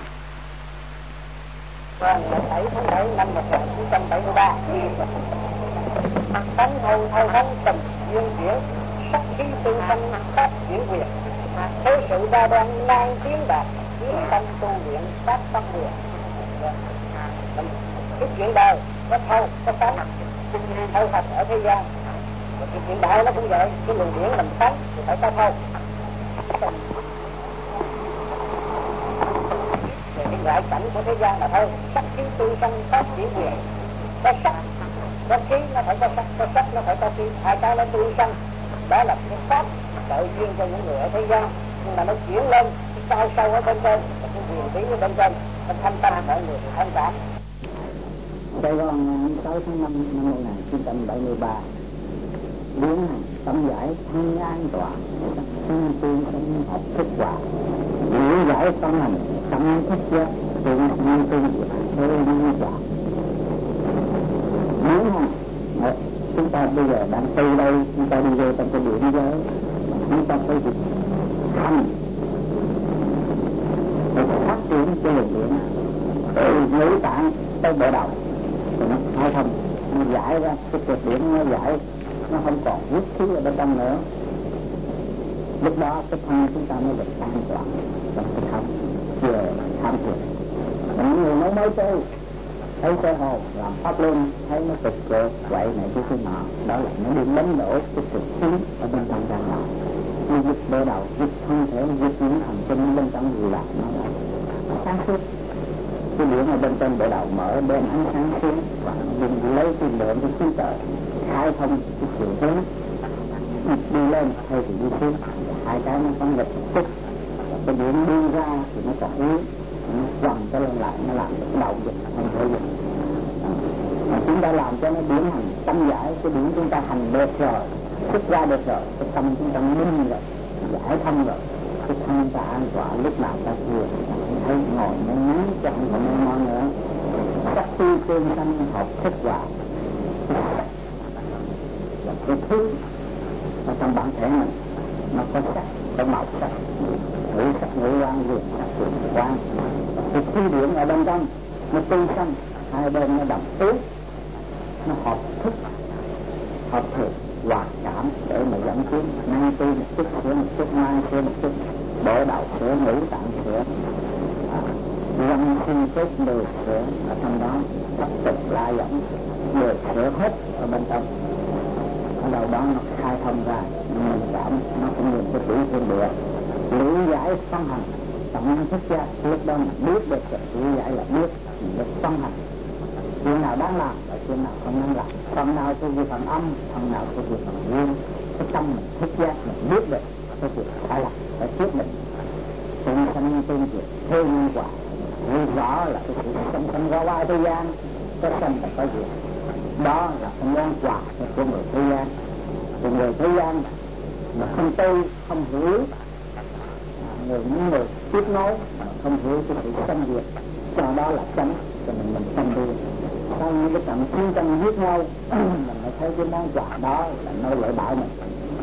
Ngày 7 tháng 7 năm 1973, mặt tánh hầu thâu thống tình duyên chuyển, sắc khí tư sanh pháp chuyển quyền, thế sự đa đoan nan tiến đạt, tiến tâm tu luyện pháp tâm quyền. Cái chuyện đời có thâu, có tánh, thâu thật ở thế gian. Cái chuyện đạo nó cũng vậy, cái luồng điển làm tánh thì phải có thâu. Cái ngoại cảnh của thế gian là thôi, sắc khí tư sanh pháp chuyển quyền. Có sắc, có khí nó phải có sắc nó phải có khí, hai cái nó tư sanh. Đó là cái pháp trợ duyên cho những người ở thế gian, nhưng mà nó chuyển lên cao sâu ở bên trên, cái quyền bí ở bên trên, nó thanh tâm mọi người thanh cảm. Sài Gòn ngày 6 tháng 5 năm 1973, biến hành tâm giải thân an toàn, thân tiên sinh học thức quả, lý giải tâm hành tâm thức giác, tương thân tương diệt, thế nhân quả. Biến hành, chúng ta bây giờ đang từ đây, chúng ta đi về trong cái điểm giới, chúng ta phải dịch hành, phải phát triển cái luồng điển, từ ngũ tạng tới bộ đầu. Hay không, nó giải ra cái cực điểm, nó giải, nó không còn huyết khí ở bên trong nữa. Lúc đó cái thân chúng ta mới được an toàn trong cái thân vừa tham thiền. Những người nói mới tu thấy xe hồn làm pháp luân, thấy nó cực cực vậy này cái nọ, đó là nó đi đánh đổ cái cực khí ở bên trong ra ngoài. Nó dịch bộ đầu, dịch thân thể, dịch những thần kinh bên trong gì là nó là sáng suốt. Cái điểm ở bên trên bộ đầu mở đem ánh sáng xuống và dùng lấy cái lượng cái khí trời khai thông cái chiều hướng đi lên hay thì đi xuống, hai cái nó con vật tích, cái điểm đi ra thì nó còn yếu, nó quằn cái lên lại, nó làm cái đầu dịch thành thể dịch. Chúng ta làm cho nó biến hành tâm giải, cái điểm chúng ta hành được rồi, xuất ra được rồi, cái tâm chúng ta minh rồi, giải thông rồi, cái thân ta an toàn, lúc nào ta thiền thấy ngồi nó nhắn cho không còn mê mỏi nữa. Sắc tư tương sanh hợp thức quả là cái thứ ở trong bản thể mình, nó có sắc, có màu sắc, ngũ sắc ngũ quan, quyền sắc quyền quan. Cái khí điển ở bên trong nó tương sanh, hai bên nó đồng tứ, nó hợp thức, hợp thực, hòa cảm để mà dẫn tiến năng tu một chút, sửa một chút, mai sửa một chút, bộ đầu sửa, ngũ tạng sửa, lâm sinh tốt đều sửa ở trong đó, tập tục la dẫn đều sửa hết ở bên trong. Ở đâu đó nó khai thông ra, mình cảm nó cũng như cái tiểu thiên địa, lý giải phân hành, tổng thức ra, lúc đó mình biết được rồi, lý giải là biết, mình được phân hành. Chuyện nào đáng làm và chuyện nào không đáng làm, phần nào thuộc về phần âm, phần nào thuộc về phần dương. Cái tâm mình thức giác, mình biết được cái việc phải làm, phải quyết định. Tương sanh tương diệt, thế nhân quả, hiểu rõ là cái sự sanh ra qua thế gian, có sanh và có diệt. Đó là cái món quà của người thế gian. Của người thế gian mà không tu, không hiểu, những người tiếp nối không hiểu cái sự sanh diệt, cho đó là tránh, cho mình sanh đi. Sau những cái trận chiến tranh giết nhau, mình mới thấy cái món quà đó là nơi lợi bại mình.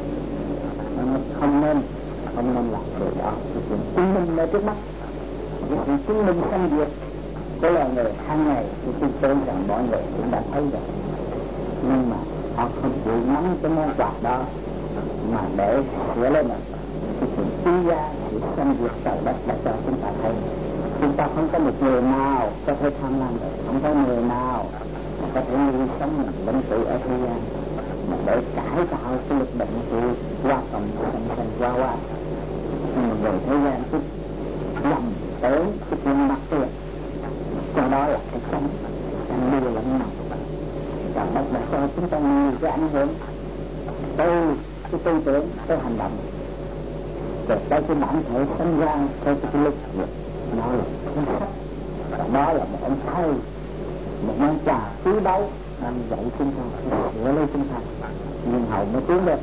Nó không nên làm điều đó. Cái chuyện chứng minh nơi trước mắt, cái chuyện chứng minh sanh diệt của loài người hàng ngày thì tôi tưởng rằng mọi người cũng đã thấy rồi. Nhưng mà họ không chịu nắm cái món quà đó mà để sửa lên mình. Cái chuyện suy ra, chuyện sanh diệt trời đất đã cho chúng ta thấy. Chúng ta không có một người nào có thể tham lam được, không có người nào có thể nuôi sống mình lĩnh cử ở thế gian mà để cải tạo cái lực bệnh của qua tổng sanh qua. Nhưng mà người thế gian cứ lầm tưởng cái chuyện mặt tiền, cho đó là cái sống ăn đưa lẫn nhau. Trời đất đã cho chúng ta nhiều cái ảnh hưởng từ cái tư tưởng tới hành động, rồi tới cái bản thể sinh ra, tới cái lực lượng. Đó là cuốn sách, và đó là một ông thầy, một món quà quý báu đang dạy chúng ta, sửa lấy chúng ta, nhưng hầu mới tiến được.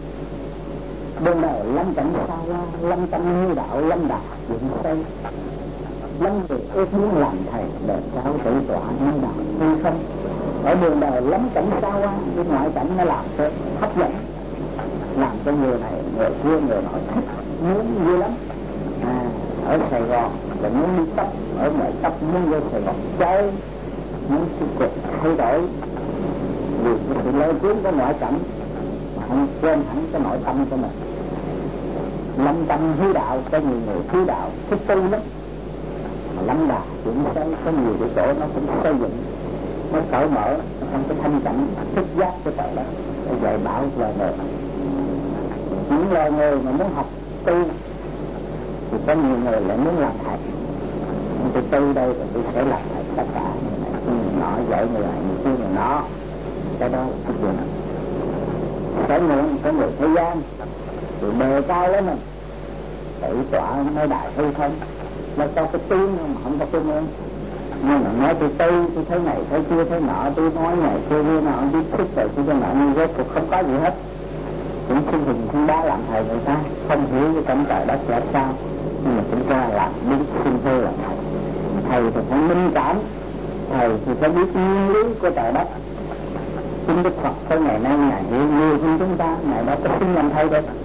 Bên đời lâm cảnh xa qua, lâm tâm như đạo, lâm đạo dựng xây, lắm người ước muốn làm thầy để cháu tự tọa nơi đạo tu không. Ở đường đời lắm cảnh xa hoa, cái ngoại cảnh nó làm cho hấp dẫn, làm cho người này người kia người nọ thích muốn vui lắm. Ở Sài Gòn là muốn đi tấp, ở ngoài tấp muốn vô Sài Gòn chơi, muốn sự cuộc thay đổi vì cái sự lôi cuốn của ngoại cảnh mà không quên hẳn cái nội tâm của mình. Lâm tâm hiếu đạo, có nhiều người hiếu đạo thích tu lắm, mà lâm đà chuyển tới có nhiều cái chỗ nó cũng xây dựng, nó cởi mở trong cái thanh cảnh thức giác của trời đất để dạy bảo lời người. Những lời người mà muốn học tu thì có nhiều người lại muốn làm thầy. Tôi tu đây rồi tôi sẽ làm thầy tất cả người nọ, dạy người này người kia người nọ. Cái đó là cái chuyện sẽ nguyện của người thế gian thì đề cao lên mình tự tọa nơi đại hư không, nó có cái tiếng mà không có tiếng ơn. Nhưng mà nói tôi thấy này thấy kia thấy nọ, tôi nói này kia nọ biết thích rồi tôi cho nọ, nhưng rốt cuộc không có gì hết. Cũng xin hình không đá làm thầy người ta không hiểu cái cảnh trời đất là sao, nhưng mà chúng ta làm biết xin thôi là thầy. Thầy thì phải minh cảm, thầy thì phải biết nguyên lý của trời đất. Chính Đức Phật tới ngày nay Ngài hiểu nhiều hơn chúng ta, Ngài đã có xin làm thầy được.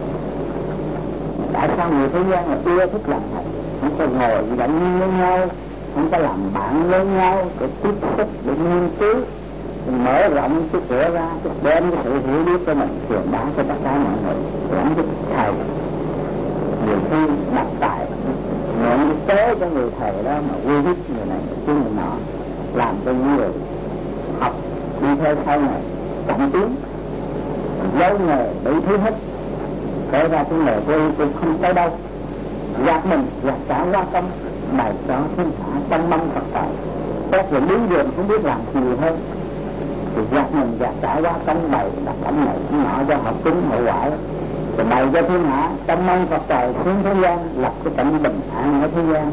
Tại sao người thế gian là ưa thích làm thầy? Không có ngồi dẫn với nhau, không có làm bạn với nhau để tiếp xúc, để nghiên cứu, để mở rộng cái cửa ra, để đem cái sự hiểu biết của mình truyền bá cho tất cả mọi người. Làm cái thầy nhiều khi đặt tài nhận cái kế cho người thầy đó mà uy hiếp người này người kia người nọ, làm cho những người học đi theo sau này chậm tiến, dấu nghề bị thứ hết, kể ra cái nghề của cũng không tới đâu, gạt mình gạt cả qua công bày cho thiên hạ trong mong Phật tài. Các người đứng đường không biết làm gì hơn thì gạt mình gạt cả qua công bày là cảnh này cũng nọ cho học cúng hậu quả, rồi bày cho thiên hạ trong mong Phật tài xuống thế gian, lập cái cảnh bình an ở thế gian.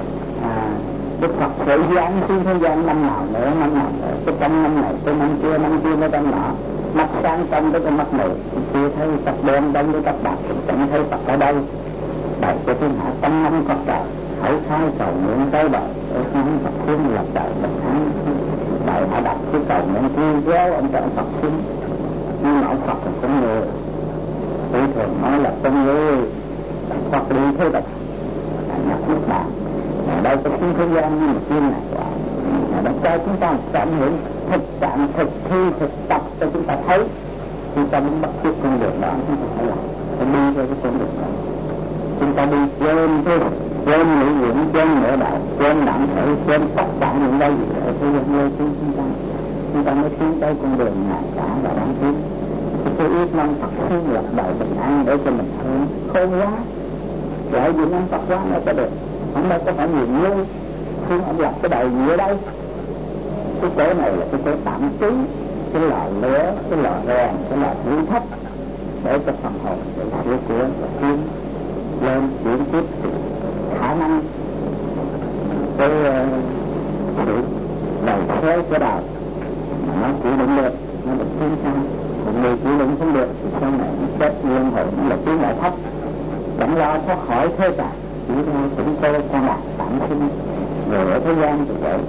Đức Phật sẽ giáng xuống thế gian năm nào nữa, cái trong năm này, cái năm kia nó trong nọ, mắt sáng trong tới cái mắt này, kia thấy Phật đen đông với Phật bạc, chẳng thấy Phật ở đâu, bày cho thiên hạ trong năm Phật trời, hãy khai cầu nguyện tới đời, để không Phật xuống lập trời bình an. Đại họ đặt cái cầu nguyện kia kéo ông trời Phật xuống, nhưng mà ông Phật là con người, tôi thường nói là con người, Phật đi thế tục, nhắc nước bạn. Đây có xuống thế gian như một chuyên này quả, đã cho chúng ta một cảm hưởng thực trạng, thực thi, thực tập cho chúng ta thấy. Chúng ta muốn bắt chước con đường đó, chúng ta phải làm, phải đi theo cái con đường đó. Chúng ta đi trên lý luận, trên nội đạo, trên đẳng thể, trên tất cả những đây ở thế gian nơi chúng ta mới tiến tới con đường ngài cả và đáng tiến. Tôi ước mong Phật xuống lập đời bình an để cho mình hơn khôn quá, lợi dụng ông Phật quá mới có được. Hôm nay có phải nhiều như khi ông lập cái đời gì ở đây, cái chỗ này là cái chỗ tạm trú, cái lò lửa, cái lò rèn, cái lò thử thách để cho phần hồn để sửa chữa và tiến lên chuyển tiếp khả năng cái sự đầu thế của đời mà nó chịu đựng được, nó được tiến xa. Một người chịu đựng không được thì sau này nó chết luân hồi, nó là tiến lại thấp, chẳng lo thoát khỏi thế cả. Chỉ theo cũng cô con đạt tạm sinh người ở thế gian thì vậy,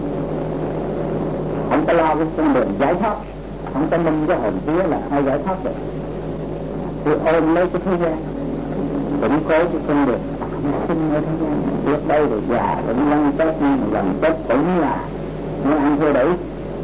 không có lo cái con đường giải thoát, không có minh cái hồn vía là ai giải thoát được. Thì ôm lấy cái thế gian, cũng cố cái con đường sinh ở thế gian. Trước đây rồi già cũng lăn chết, nhưng mà lần chết cũng là muốn ăn thua đẩy,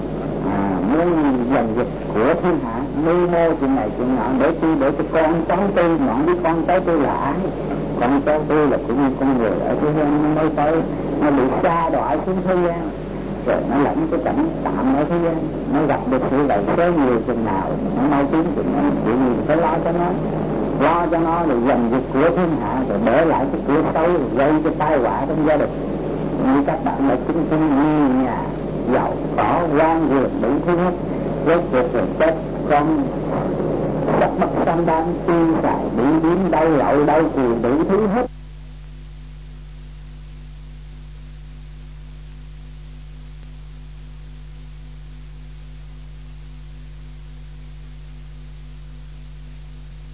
muốn giành giật của thiên hạ, mưu mô chuyện này chuyện nọ để cho con cháu tôi, bọn biết con cháu tôi là ai. Con cháu tôi là cũng như con người ở thế gian, nó mới tới, nó bị xa đọa xuống thế gian, rồi nó lãnh cái cảnh tạm ở thế gian, nó gặp được sự đầy số nhiều chừng nào, nó mau tiến chừng nào, chuyện gì phải lo cho nó rồi giành giật của thiên hạ, rồi để lại cái của xấu, rồi gây cho tai họa trong gia đình. Như các bạn đã chứng kiến như nhà giàu có quan vườn đủ thứ hết, rốt cuộc rồi chết con sắc bất sanh đang tiêu xài bị biến đau lậu đau cùi đủ thứ hết.